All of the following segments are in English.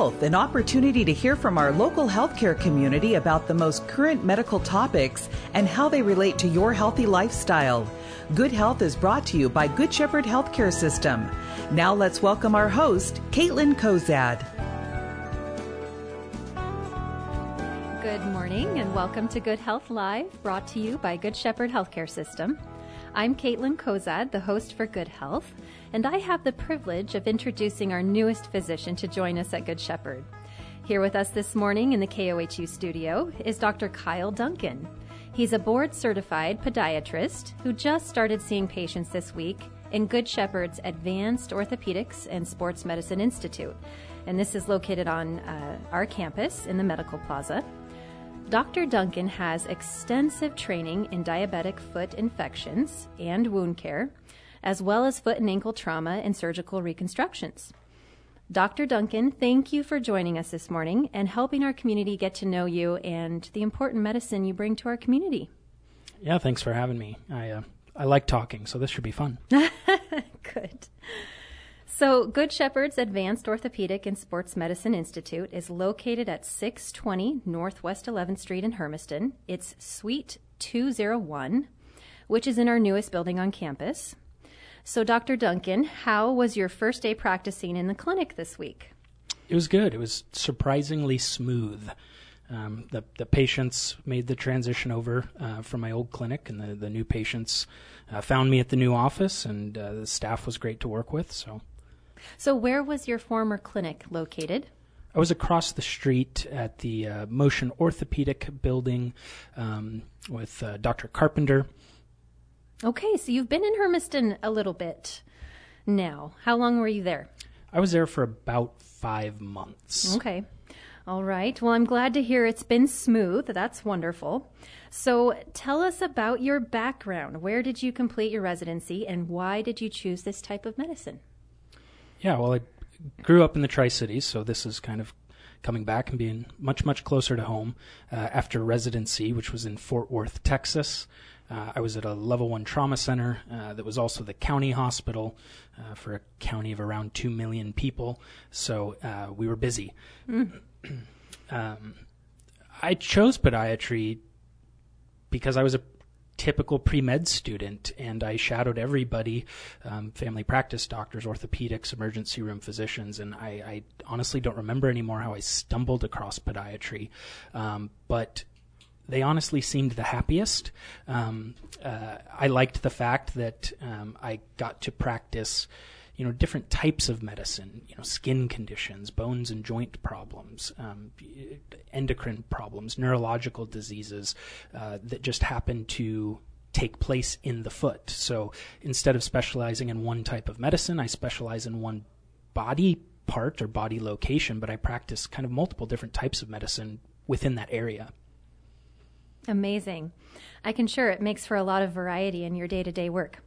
Health, an opportunity to hear from our local healthcare community about the most current medical topics and how they relate to your healthy lifestyle. Good Health is brought to you by Good Shepherd Healthcare System. Now let's welcome our host, Caitlin Kozad. Good morning and welcome to Good Health Live, brought to you by Good Shepherd Healthcare System. I'm Caitlin Kozad, the host for Good Health, and I have the privilege of introducing our newest physician to join us at Good Shepherd. Here with us this morning in the KOHU studio is Dr. Kyle Duncan. He's a board-certified podiatrist who just started seeing patients this week in Good Shepherd's Advanced Orthopedics and Sports Medicine Institute, and this is located on our campus in the Medical Plaza. Dr. Duncan has extensive training in diabetic foot infections and wound care, as well as foot and ankle trauma and surgical reconstructions. Dr. Duncan, thank you for joining us this morning and helping our community get to know you and the important medicine you bring to our community. Yeah, thanks for having me. I like talking, so this should be fun. Good. So Good Shepherd's Advanced Orthopedic and Sports Medicine Institute is located at 620 Northwest 11th Street in Hermiston. It's Suite 201, which is in our newest building on campus. So Dr. Duncan, how was your first day practicing in the clinic this week? It was good. It was surprisingly smooth. The patients made the transition over from my old clinic, and the new patients found me at the new office, and the staff was great to work with. So where was your former clinic located? I was across the street at the Motion Orthopedic building with Dr. Carpenter. Okay, so you've been in Hermiston a little bit now. How long were you there? I was there for about 5 months. Okay. All right. Well, I'm glad to hear it's been smooth. That's wonderful. So tell us about your background. Where did you complete your residency, and why did you choose this type of medicine? Yeah, well, I grew up in the Tri-Cities, so this is kind of coming back and being much, much closer to home. After residency, which was in Fort Worth, Texas, I was at a level 1 trauma center that was also the county hospital for a county of around 2 million people, so we were busy. I chose podiatry because I was a typical pre-med student, and I shadowed everybody, family practice doctors, orthopedics, emergency room physicians, and I honestly don't remember anymore how I stumbled across podiatry, but they honestly seemed the happiest. I liked the fact that I got to practice different types of medicine, skin conditions, bones and joint problems, endocrine problems, neurological diseases that just happen to take place in the foot. So instead of specializing in one type of medicine, I specialize in one body part or body location, but I practice kind of multiple different types of medicine within that area. Amazing. I can sure it makes for a lot of variety in your day-to-day work.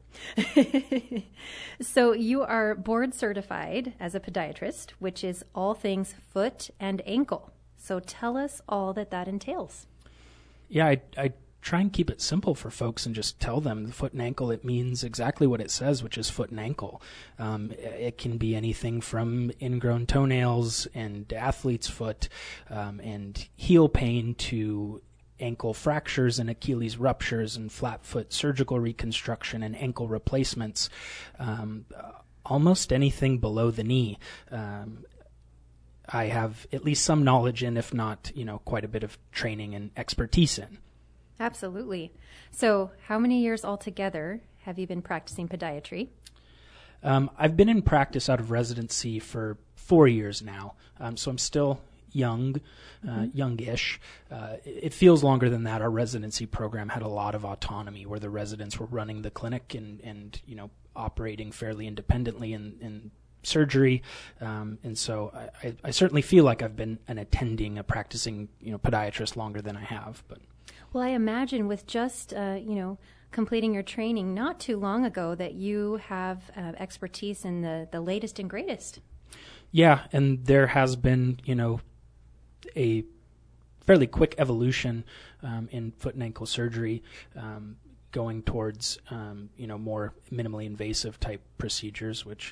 So you are board certified as a podiatrist, which is all things foot and ankle. So tell us all that entails. Yeah, I try and keep it simple for folks and just tell them the foot and ankle, it means exactly what it says, which is foot and ankle. It can be anything from ingrown toenails and athlete's foot and heel pain to ankle fractures and Achilles ruptures and flat foot surgical reconstruction and ankle replacements, almost anything below the knee. I have at least some knowledge in, if not, quite a bit of training and expertise in. Absolutely. So how many years altogether have you been practicing podiatry? I've been in practice out of residency for 4 years now, so I'm still youngish. It feels longer than that. Our residency program had a lot of autonomy where the residents were running the clinic and operating fairly independently in surgery. And so I certainly feel like I've been a practicing podiatrist longer than I have. But well, I imagine with just completing your training not too long ago that you have expertise in the latest and greatest. Yeah, and there has been a fairly quick evolution in foot and ankle surgery, going towards more minimally invasive type procedures, which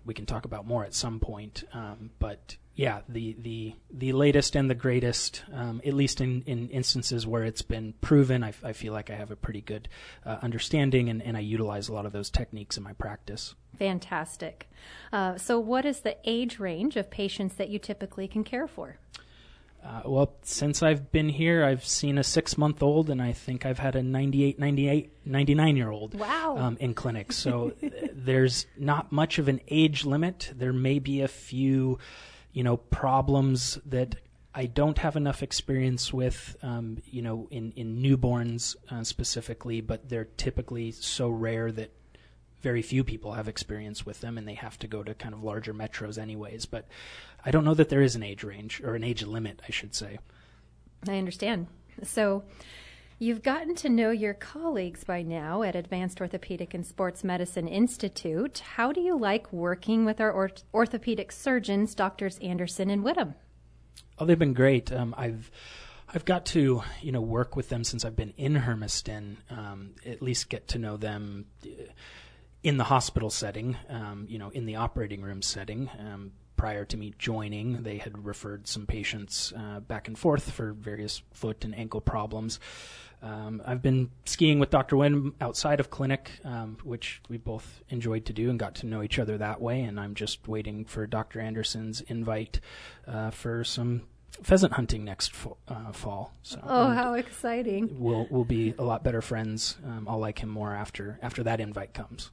we can talk about more at some point. But yeah, the latest and the greatest, at least in instances where it's been proven, I feel like I have a pretty good understanding, and I utilize a lot of those techniques in my practice. Fantastic. So what is the age range of patients that you typically can care for? Well, since I've been here, I've seen a 6-month-old, and I think I've had a 99-year-old Wow. In clinic. So there's not much of an age limit. There may be a few, problems that I don't have enough experience with, in newborns specifically, but they're typically so rare that very few people have experience with them, and they have to go to kind of larger metros anyways. But I don't know that there is an age range, or an age limit, I should say. I understand. So you've gotten to know your colleagues by now at Advanced Orthopedic and Sports Medicine Institute. How do you like working with our orthopedic surgeons, Drs. Anderson and Whittam? Oh, they've been great. I've got to, work with them since I've been in Hermiston, at least get to know them in the hospital setting, in the operating room setting. Prior to me joining, they had referred some patients back and forth for various foot and ankle problems. I've been skiing with Dr. Wynn outside of clinic, which we both enjoyed to do and got to know each other that way, and I'm just waiting for Dr. Anderson's invite for some pheasant hunting next fall. So, how exciting. We'll be a lot better friends. I'll like him more after that invite comes.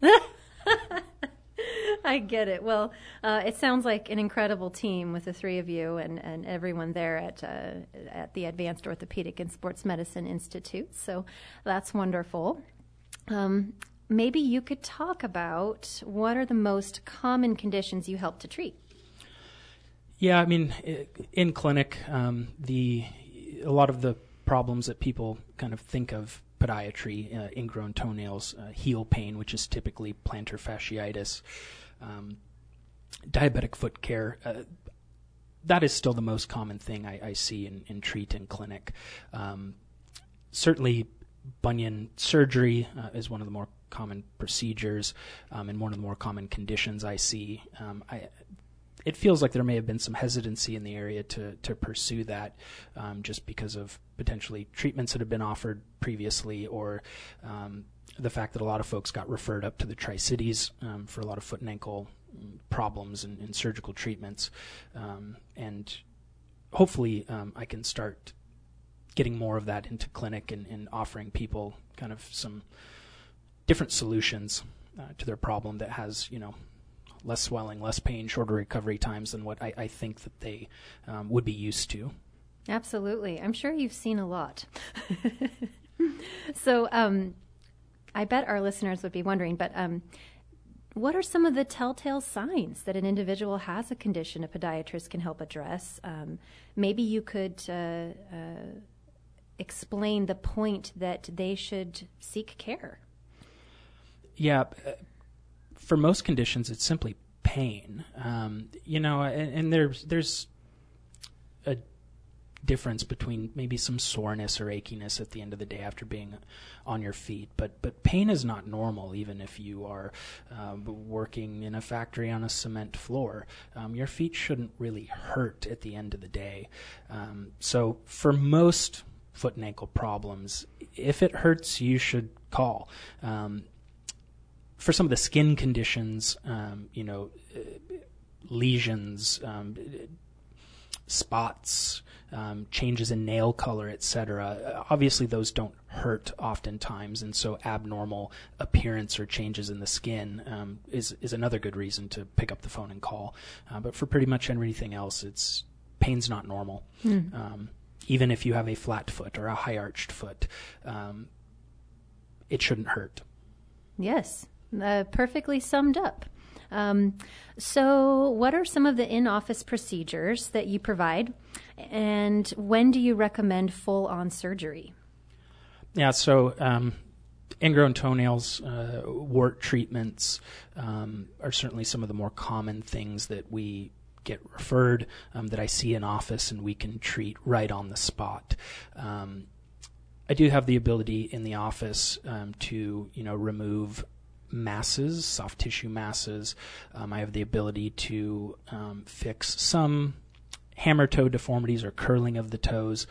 I get it. Well, it sounds like an incredible team with the three of you and everyone there at the Advanced Orthopedic and Sports Medicine Institute. So that's wonderful. Maybe you could talk about what are the most common conditions you help to treat? Yeah, I mean, in clinic, a lot of the problems that people kind of think of podiatry, ingrown toenails, heel pain, which is typically plantar fasciitis, diabetic foot care, that is still the most common thing I see and treat in clinic. Certainly, bunion surgery is one of the more common procedures and one of the more common conditions I see. It feels like there may have been some hesitancy in the area to pursue that just because of potentially treatments that have been offered previously, or the fact that a lot of folks got referred up to the Tri-Cities for a lot of foot and ankle problems and surgical treatments. And hopefully I can start getting more of that into clinic and offering people kind of some different solutions to their problem that has, less swelling, less pain, shorter recovery times than what I think that they would be used to. Absolutely. I'm sure you've seen a lot. So I bet our listeners would be wondering, but what are some of the telltale signs that an individual has a condition a podiatrist can help address? Maybe you could explain the point that they should seek care. Yeah. For most conditions, it's simply pain, and there's a difference between maybe some soreness or achiness at the end of the day after being on your feet, but pain is not normal even if you are working in a factory on a cement floor. Your feet shouldn't really hurt at the end of the day. So for most foot and ankle problems, if it hurts, you should call. For some of the skin conditions, lesions, spots, changes in nail color, etc. Obviously, those don't hurt oftentimes, and so abnormal appearance or changes in the skin is another good reason to pick up the phone and call. But for pretty much everything else, pain's not normal. Even if you have a flat foot or a high arched foot, it shouldn't hurt. Yes. Perfectly summed up. So what are some of the in-office procedures that you provide, and when do you recommend full-on surgery? Yeah, so ingrown toenails, wart treatments are certainly some of the more common things that we get referred, that I see in office and we can treat right on the spot. I do have the ability in the office to remove masses, soft tissue masses. I have the ability to fix some hammer toe deformities or curling of the toes,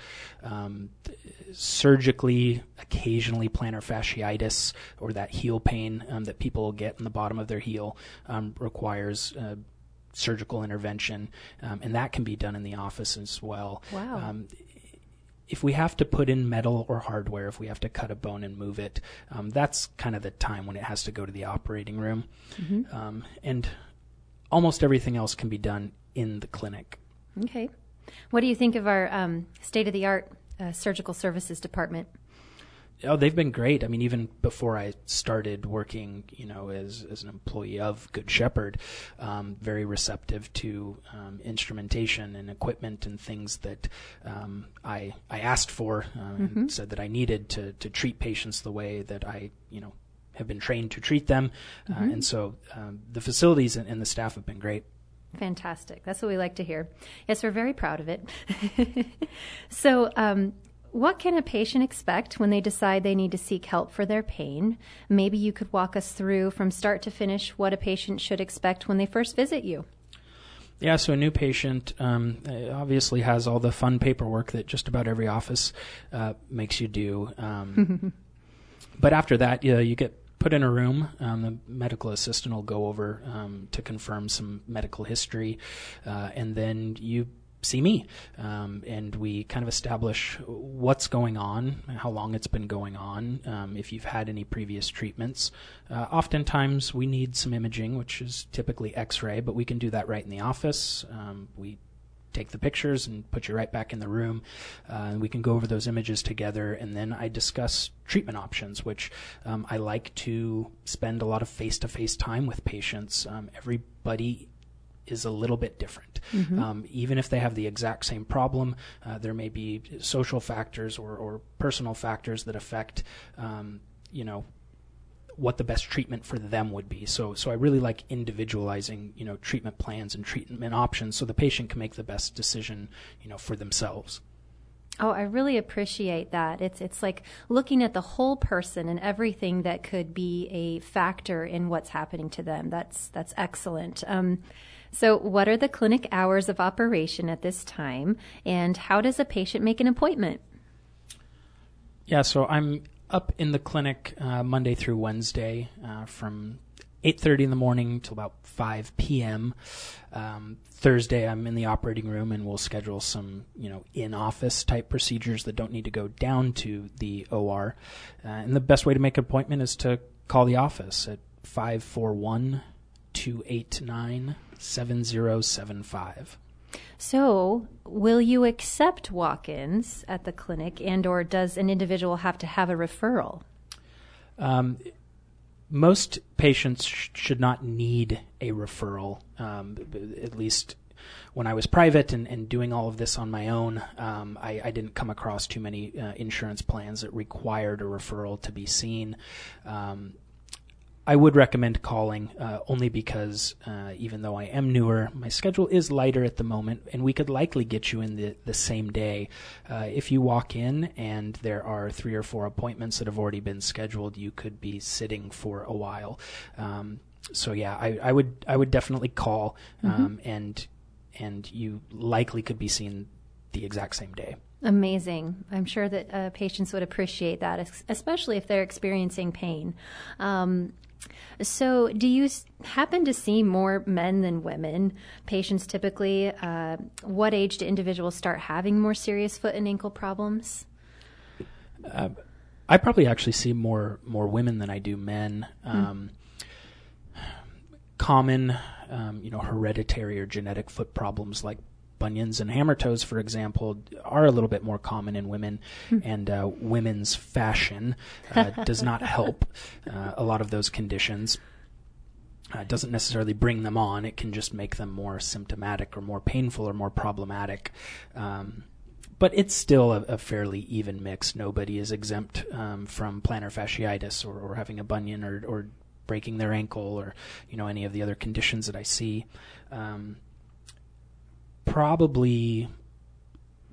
surgically, occasionally plantar fasciitis or that heel pain that people get in the bottom of their heel requires surgical intervention, and that can be done in the office as well. Wow. If we have to put in metal or hardware, if we have to cut a bone and move it, that's kind of the time when it has to go to the operating room. Mm-hmm. And almost everything else can be done in the clinic. Okay. What do you think of our state-of-the-art surgical services department? Oh, they've been great. I mean, even before I started working, as an employee of Good Shepherd, very receptive to instrumentation and equipment and things that I asked for and said that I needed to treat patients the way that I, have been trained to treat them. And so the facilities and the staff have been great. Fantastic. That's what we like to hear. Yes, we're very proud of it. So, what can a patient expect when they decide they need to seek help for their pain? Maybe you could walk us through from start to finish what a patient should expect when they first visit you. Yeah, so a new patient obviously has all the fun paperwork that just about every office makes you do. But after that, you get put in a room. The medical assistant will go over to confirm some medical history, and then you see me, and we kind of establish what's going on, how long it's been going on, if you've had any previous treatments. Oftentimes we need some imaging, which is typically X-ray, but we can do that right in the office. We take the pictures and put you right back in the room, and we can go over those images together, and then I discuss treatment options, which I like to spend a lot of face-to-face time with patients. Everybody is a little bit different. Even if they have the exact same problem, there may be social factors or personal factors that affect, what the best treatment for them would be. So I really like individualizing, treatment plans and treatment options so the patient can make the best decision, for themselves. Oh, I really appreciate that. It's like looking at the whole person and everything that could be a factor in what's happening to them. That's excellent. So what are the clinic hours of operation at this time, and how does a patient make an appointment? Yeah, so I'm up in the clinic Monday through Wednesday from 8:30 in the morning till about 5 p.m. Thursday, I'm in the operating room, and we'll schedule some, in-office type procedures that don't need to go down to the OR. And the best way to make an appointment is to call the office at 541-289-7075. So, will you accept walk-ins at the clinic, and or does an individual have to have a referral? Most patients should not need a referral. At least when I was private and doing all of this on my own, I didn't come across too many insurance plans that required a referral to be seen. I would recommend calling only because even though I am newer, my schedule is lighter at the moment, and we could likely get you in the same day. If you walk in and there are 3 or 4 appointments that have already been scheduled, you could be sitting for a while. So yeah, I would definitely call, and you likely could be seen the exact same day. Amazing. I'm sure that patients would appreciate that, especially if they're experiencing pain. So do you happen to see more men than women patients typically? What age do individuals start having more serious foot and ankle problems? I probably actually see more women than I do men. Common, hereditary or genetic foot problems like bunions and hammer toes, for example, are a little bit more common in women, and women's fashion does not help a lot of those conditions. It doesn't necessarily bring them on. It can just make them more symptomatic or more painful or more problematic. But it's still a fairly even mix. Nobody is exempt from plantar fasciitis or having a bunion or breaking their ankle or any of the other conditions that I see. Probably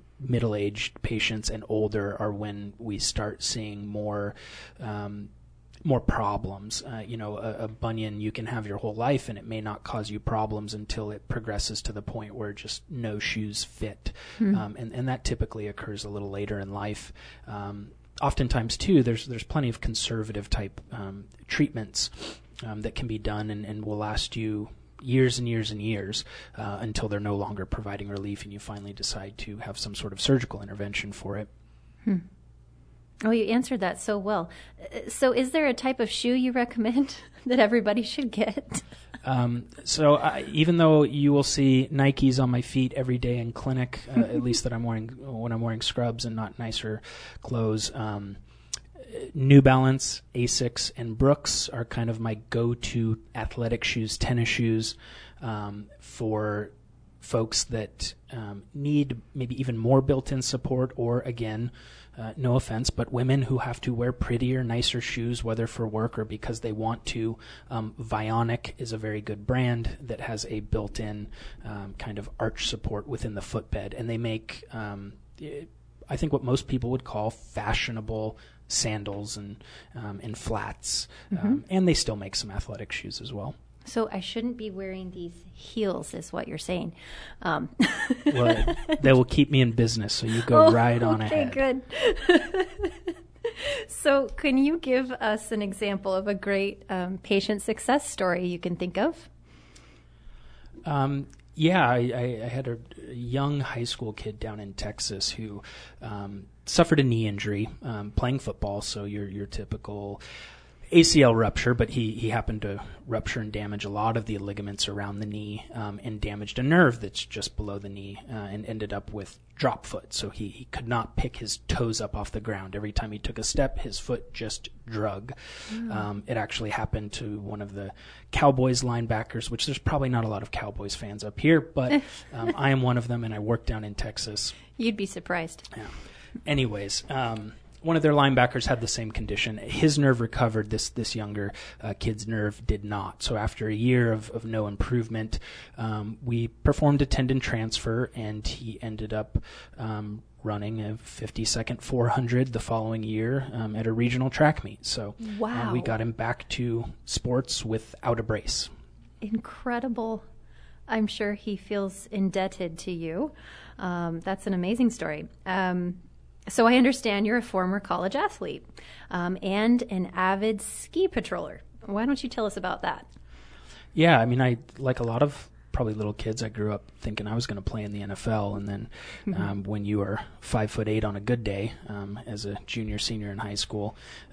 middle-aged patients and older are when we start seeing more more problems. A bunion you can have your whole life and it may not cause you problems until it progresses to the point where just no shoes fit. And that typically occurs a little later in life. Oftentimes too, there's plenty of conservative type treatments that can be done and will last you years and years and years until they're no longer providing relief and you finally decide to have some sort of surgical intervention for it. Oh, you answered that so well. So is there a type of shoe you recommend that everybody should get? Even though you will see Nikes on my feet every day in clinic, at least that I'm wearing when I'm wearing scrubs and not nicer clothes, New Balance, Asics, and Brooks are kind of my go-to athletic shoes, tennis shoes, for folks that need maybe even more built-in support, or again, no offense, but women who have to wear prettier, nicer shoes, whether for work or because they want to. Vionic is a very good brand that has a built-in kind of arch support within the footbed, and they make, I think, what most people would call fashionable sandals and flats, and they still make some athletic shoes as well. So I shouldn't be wearing these heels, is what you're saying. Well, they will keep me in business, so you go right on ahead. Okay, good. So can you give us an example of a great patient success story you can think of? Yeah, I had a young high school kid down in Texas who suffered a knee injury playing football, so your typical ACL rupture, but he happened to rupture and damage a lot of the ligaments around the knee and damaged a nerve that's just below the knee and ended up with drop foot. So he could not pick his toes up off the ground. Every time he took a step, his foot just drug. It actually happened to one of the Cowboys linebackers, which there's probably not a lot of Cowboys fans up here, but I am one of them, and I work down in Texas. You'd be surprised. Yeah. Anyways, one of their linebackers had the same condition. His nerve recovered. This younger kid's nerve did not. So after a year of no improvement, we performed a tendon transfer, and he ended up running a 50-second 400 the following year at a regional track meet. So wow. We got him back to sports without a brace. Incredible. I'm sure he feels indebted to you. That's an amazing story. So I understand you're a former college athlete and an avid ski patroller. Why don't you tell us about that? Yeah, I mean, I like a lot of probably little kids, I grew up thinking I was going to play in the NFL, and then when you are 5'8" on a good day as a junior, senior in high school,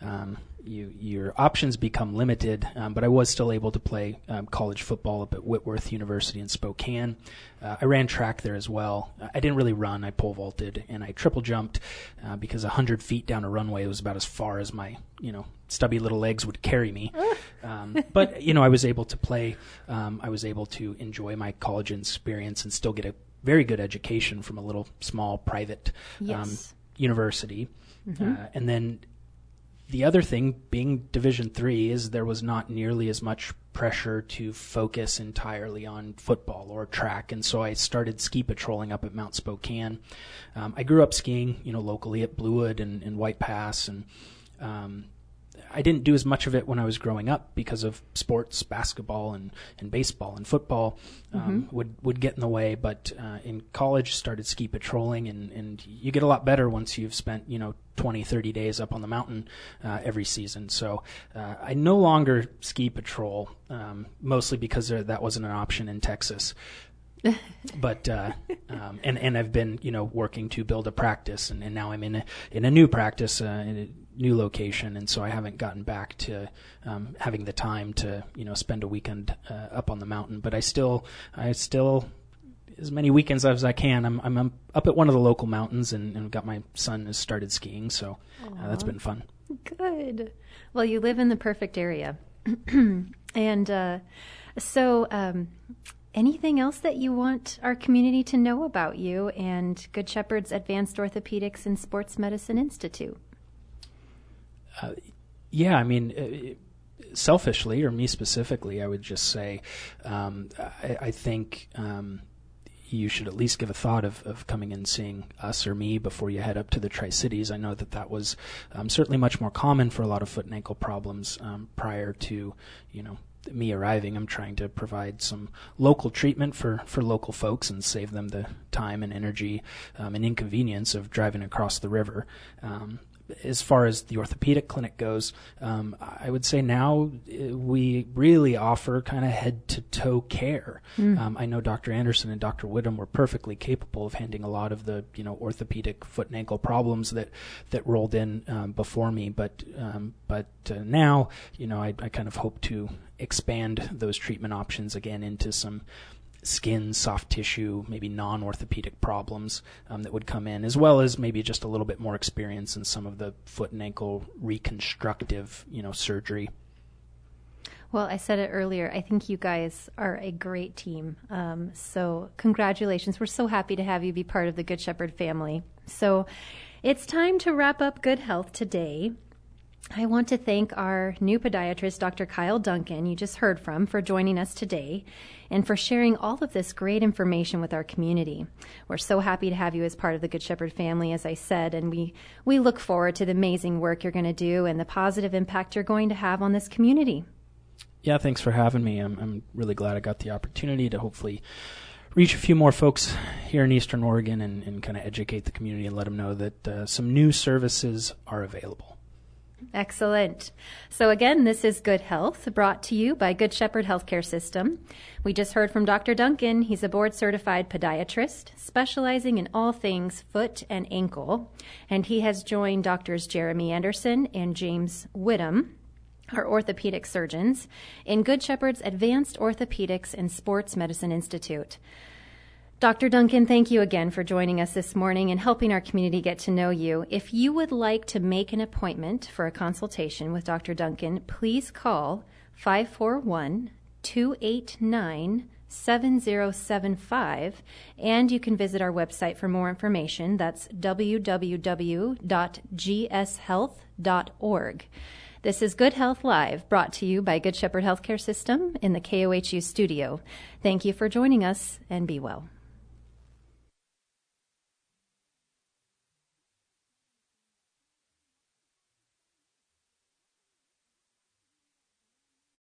your options become limited, but I was still able to play college football up at Whitworth University in Spokane. I ran track there as well. I didn't really run. I pole vaulted, and I triple jumped because 100 feet down a runway was about as far as my stubby little legs would carry me. But I was able to play. I was able to enjoy my college experience and still get a very good education from a little small private university. And then the other thing, being Division III, is there was not nearly as much pressure to focus entirely on football or track, and so I started ski patrolling up at Mount Spokane. I grew up skiing, locally at Bluewood and White Pass, and I didn't do as much of it when I was growing up because of sports, basketball and baseball and football would get in the way. But in college, started ski patrolling, and you get a lot better once you've spent 20, 30 days up on the mountain every season. So I no longer ski patrol, mostly because that wasn't an option in Texas. But and I've been working to build a practice, and now I'm in a new practice in a new location, and so I haven't gotten back to having the time to spend a weekend up on the mountain. But I still as many weekends as I can. I'm up at one of the local mountains, and got my son has started skiing, so that's been fun. Good. Well, you live in the perfect area, and so. Anything else that you want our community to know about you and Good Shepherd's Advanced Orthopedics and Sports Medicine Institute? Yeah, I mean, selfishly, or me specifically, I would just say I think, you should at least give a thought of coming and seeing us or me before you head up to the Tri-Cities. I know that was certainly much more common for a lot of foot and ankle problems prior to, me arriving. I'm trying to provide some local treatment for local folks and save them the time and energy and inconvenience of driving across the river. As far as the orthopedic clinic goes, I would say now we really offer kind of head-to-toe care. I know Dr. Anderson and Dr. Whittam were perfectly capable of handling a lot of the orthopedic foot and ankle problems that rolled in before me, but now I kind of hope to expand those treatment options again into some skin, soft tissue, maybe non-orthopedic problems that would come in, as well as maybe just a little bit more experience in some of the foot and ankle reconstructive, surgery. Well, I said it earlier. I think you guys are a great team. So congratulations. We're so happy to have you be part of the Good Shepherd family. So it's time to wrap up Good Health today. I want to thank our new podiatrist, Dr. Kyle Duncan, you just heard from, for joining us today and for sharing all of this great information with our community. We're so happy to have you as part of the Good Shepherd family, as I said, and we look forward to the amazing work you're going to do and the positive impact you're going to have on this community. Yeah, thanks for having me. I'm really glad I got the opportunity to hopefully reach a few more folks here in Eastern Oregon and kind of educate the community and let them know that some new services are available. Excellent. So again, this is Good Health, brought to you by Good Shepherd Healthcare System. We just heard from Dr. Duncan. He's a board-certified podiatrist specializing in all things foot and ankle, and he has joined Drs. Jeremy Anderson and James Whittam, our orthopedic surgeons, in Good Shepherd's Advanced Orthopedics and Sports Medicine Institute. Dr. Duncan, thank you again for joining us this morning and helping our community get to know you. If you would like to make an appointment for a consultation with Dr. Duncan, please call 541-289-7075, and you can visit our website for more information. That's www.gshealth.org. This is Good Health Live, brought to you by Good Shepherd Healthcare System in the KOHU studio. Thank you for joining us, and be well.